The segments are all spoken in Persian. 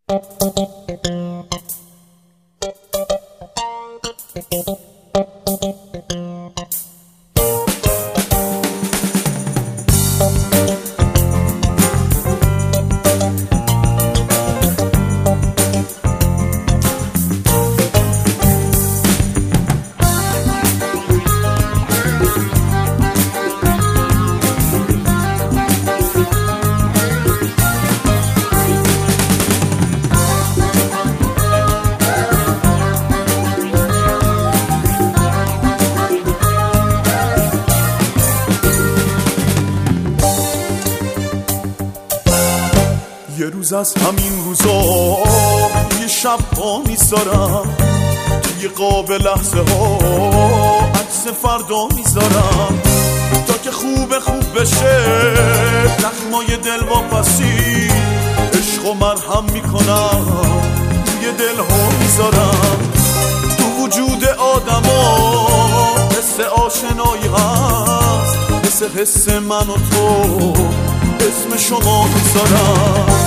یه روز از همین روزا یه شب ها میذارم توی قاب لحظه ها عکس فردا میذارم تا که خوب بشه زخمای دل واپسی عشق و مرهم میکنم توی دل ها میذارم تو وجود آدم ها حس آشنایی هست مثل حس من و تو اسم شما میذارم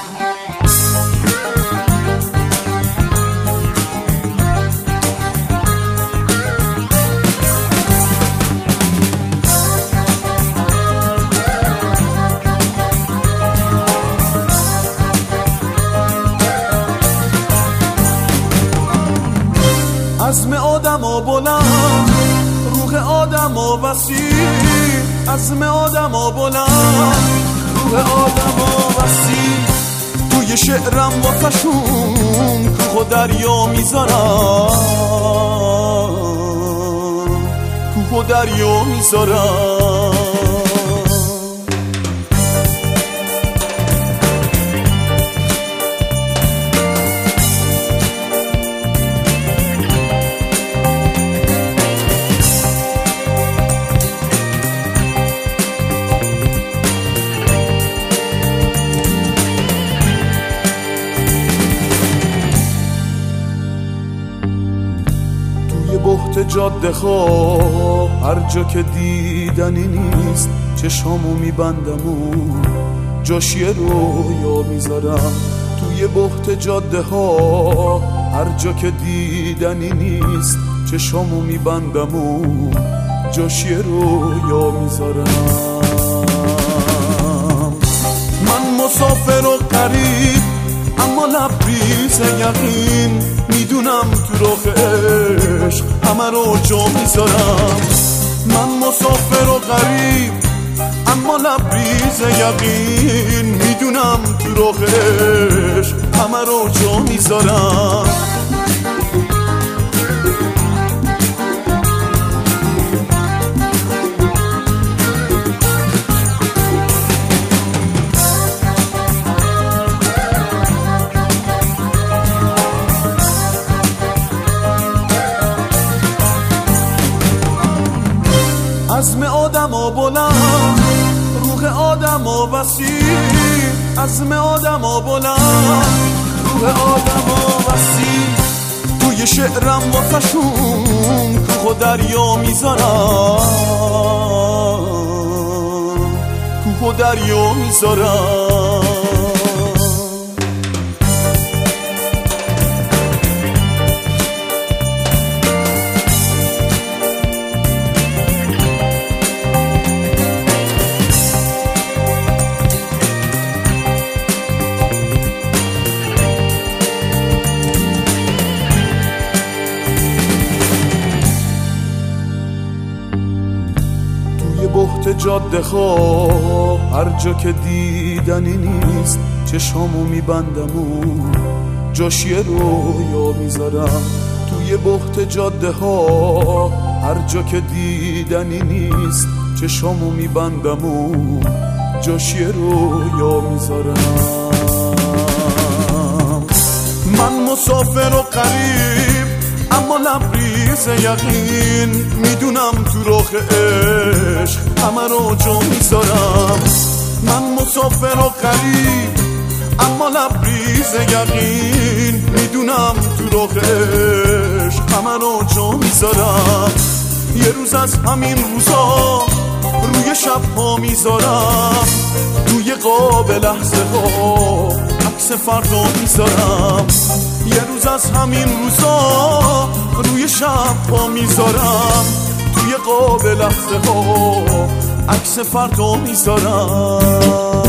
عزم آدم ها بلند روح آدم ها وسیع عزم آدم ها بلند روح آدم ها وسیع توی شعرم واسشون کوه و دریا میذارم کوه و دریا میذارم بحت جاده ها هر جا که دیدنی نیست چشامو میبندم و جاش یه رویا میذارم توی بحت جاده ها هر جا که دیدنی نیست چشامو میبندم و جاش یه رویا میذارم من مسافر و غریب اما لبریز یقین میدونم تو راه عشق همه رو جا میذارم من مسافر و غریب اما لبریز یقین میدونم تو راه عشق همه رو جا میذارم عزم آدم ها بلند روح آدم ها وسیع عزم آدم ها بلند روح آدم ها وسیع توی شعرم واسشون کوه و دریا میذارم کوه و دریا میذارم بحت جاده ها هر جا که دیدنی نیست چشامو میبندم و جاش یه رویا میذارم توی بحت جاده ها هر جا که دیدنی نیست چشامو میبندم و جاش یه رویا میذارم من مسافر و غریب اما لبریز یقین میدونم تو راه عشق همه رو جا میذارم من مسافر و غریب اما لبریز یقین میدونم تو راه عشق همه رو جا میذارم یه روز از همین روزا روی شب ها میذارم توی قاب لحظه ها عکس عکس فردا میذارم، یه روز از همین روزا روی شب پا میذارم، توی قاب لحظه ها عکس فردا میذارم.